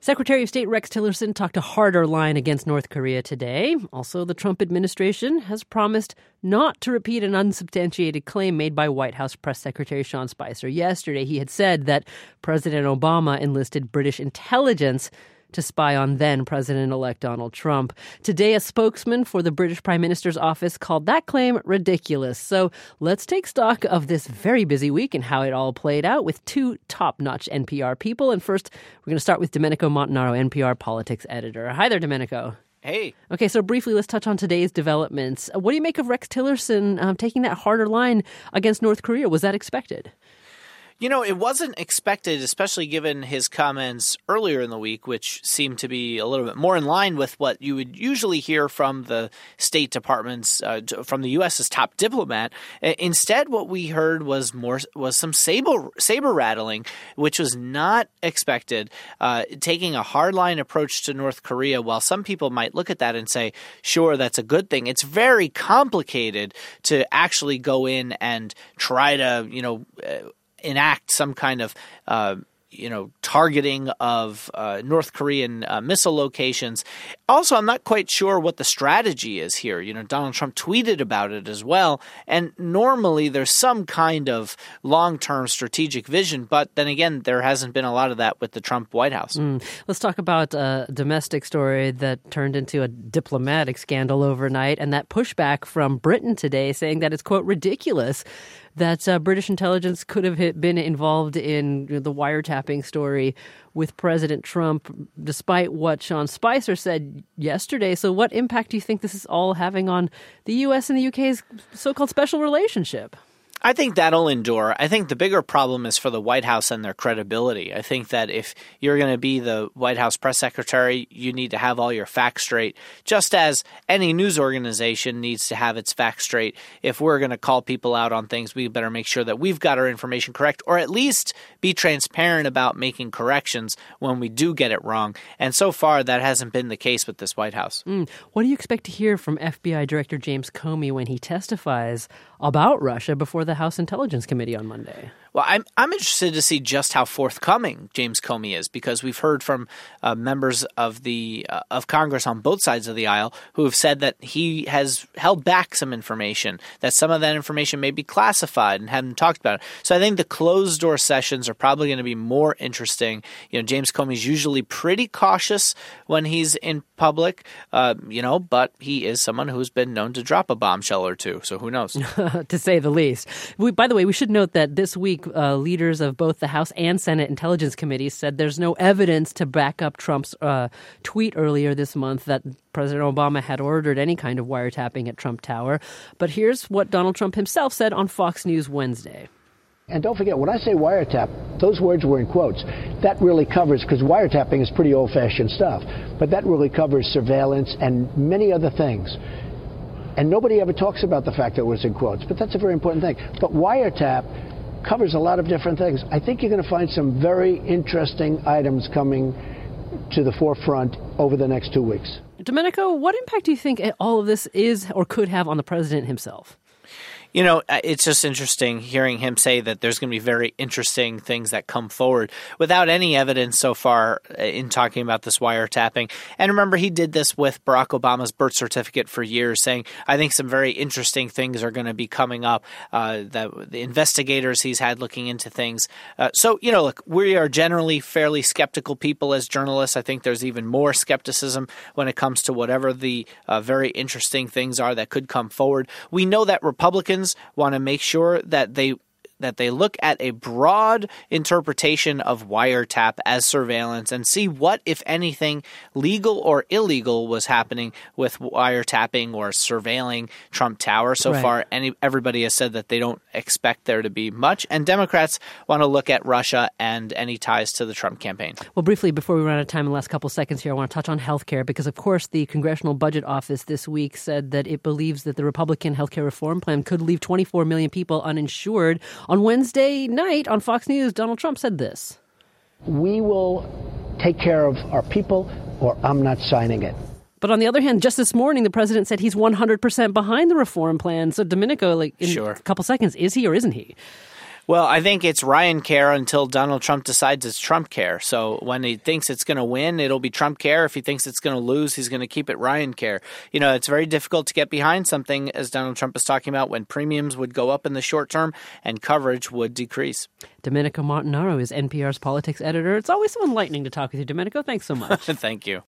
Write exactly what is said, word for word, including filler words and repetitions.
Secretary of State Rex Tillerson talked a harder line against North Korea today. Also, the Trump administration has promised not to repeat an unsubstantiated claim made by White House Press Secretary Sean Spicer. Yesterday, he had said that President Obama enlisted British intelligence to spy on then-President-elect Donald Trump. Today, a spokesman for the British Prime Minister's office called that claim ridiculous. So let's take stock of this very busy week and how it all played out with two top-notch N P R people. And first, we're going to start with Domenico Montanaro, N P R politics editor. Hi there, Domenico. Hey. Okay, so briefly, let's touch on today's developments. What do you make of Rex Tillerson um, taking that harder line against North Korea? Was that expected? You know, it wasn't expected, especially given his comments earlier in the week, which seemed to be a little bit more in line with what you would usually hear from the State Department's, uh, from the U S's top diplomat. Instead, what we heard was more was some saber saber rattling, which was not expected. Uh, taking a hardline approach to North Korea, while some people might look at that and say, "Sure, that's a good thing," it's very complicated to actually go in and try to, you know. Uh, enact some kind of, uh, you know, targeting of uh, North Korean uh, missile locations. Also, I'm not quite sure what the strategy is here. You know, Donald Trump tweeted about it as well. And normally there's some kind of long-term strategic vision. But then again, there hasn't been a lot of that with the Trump White House. Mm. Let's talk about a domestic story that turned into a diplomatic scandal overnight, and that pushback from Britain today saying that it's, quote, ridiculous that uh, British intelligence could have been involved in you know, the wiretapping story with President Trump, despite what Sean Spicer said yesterday. So what impact do you think this is all having on the U S and the U K's so-called special relationship? I think that'll endure. I think the bigger problem is for the White House and their credibility. I think that if you're going to be the White House press secretary, you need to have all your facts straight, just as any news organization needs to have its facts straight. If we're going to call people out on things, we better make sure that we've got our information correct, or at least be transparent about making corrections when we do get it wrong. And so far, that hasn't been the case with this White House. Mm. What do you expect to hear from F B I Director James Comey when he testifies about Russia before the House Intelligence Committee on Monday? Well, I'm I'm interested to see just how forthcoming James Comey is, because we've heard from uh, members of the uh, of Congress on both sides of the aisle who have said that he has held back some information, that some of that information may be classified and haven't talked about it. So I think the closed door sessions are probably going to be more interesting. You know, James Comey's usually pretty cautious when he's in public, uh, you know, but he is someone who's been known to drop a bombshell or two. So who knows? To say the least. We, by the way, we should note that this week, Uh, leaders of both the House and Senate Intelligence Committees said there's no evidence to back up Trump's uh, tweet earlier this month that President Obama had ordered any kind of wiretapping at Trump Tower. But here's what Donald Trump himself said on Fox News Wednesday. And don't forget, when I say wiretap, those words were in quotes. That really covers, because wiretapping is pretty old-fashioned stuff, but that really covers surveillance and many other things. And nobody ever talks about the fact that it was in quotes, but that's a very important thing. But wiretap covers a lot of different things. I think you're going to find some very interesting items coming to the forefront over the next two weeks. Domenico, what impact do you think all of this is or could have on the president himself? You know, it's just interesting hearing him say that there's going to be very interesting things that come forward without any evidence so far in talking about this wiretapping. And remember, he did this with Barack Obama's birth certificate for years, saying, I think some very interesting things are going to be coming up, uh, that the investigators he's had looking into things. Uh, so, you know, look, we are generally fairly skeptical people as journalists. I think there's even more skepticism when it comes to whatever the uh, very interesting things are that could come forward. We know that Republicans want to make sure that they that they look at a broad interpretation of wiretap as surveillance and see what, if anything, legal or illegal was happening with wiretapping or surveilling Trump Tower. So right. far, any, everybody has said that they don't expect there to be much. And Democrats want to look at Russia and any ties to the Trump campaign. Well, briefly, before we run out of time in the last couple seconds here, I want to touch on healthcare because, of course, the Congressional Budget Office this week said that it believes that the Republican healthcare reform plan could leave twenty-four million people uninsured. On Wednesday night on Fox News, Donald Trump said this. We will take care of our people or I'm not signing it. But on the other hand, just this morning, the president said he's one hundred percent behind the reform plan. So, Domenico, like in Sure. a couple seconds, is he or isn't he? Well, I think it's Ryan care until Donald Trump decides it's Trump care. So when he thinks it's going to win, it'll be Trump care. If he thinks it's going to lose, he's going to keep it Ryan care. You know, it's very difficult to get behind something, as Donald Trump is talking about, when premiums would go up in the short term and coverage would decrease. Domenico Montanaro is N P R's politics editor. It's always so enlightening to talk with you, Domenico. Thanks so much. Thank you.